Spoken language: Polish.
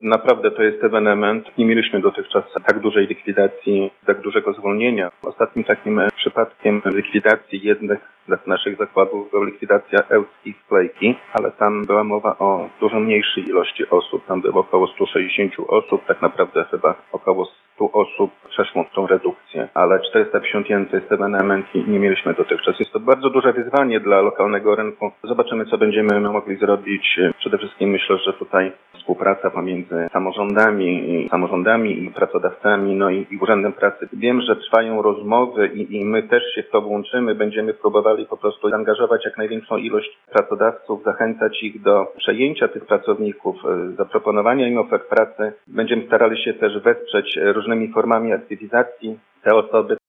Naprawdę to jest ewenement. Nie mieliśmy dotychczas tak dużej likwidacji, tak dużego zwolnienia. Ostatnim takim przypadkiem likwidacji jednych z naszych zakładów była likwidacja Ełckiej Sklejki, ale tam była mowa o dużo mniejszej ilości osób. Tam było około 160 osób, tak naprawdę chyba około 100 osób przeszło tą redukcję, ale 451 to jest ewenement i nie mieliśmy dotychczas. Jest to bardzo duże wyzwanie dla lokalnego rynku. Zobaczymy, co będziemy mogli zrobić. Przede wszystkim myślę, że tutaj współpraca pomiędzy samorządami i pracodawcami, no i Urzędem Pracy. Wiem, że trwają rozmowy i my też się w to włączymy. Będziemy próbowali po prostu zaangażować jak największą ilość pracodawców, zachęcać ich do przejęcia tych pracowników, zaproponowania im ofert pracy. Będziemy starali się też wesprzeć różnymi formami aktywizacji te osoby.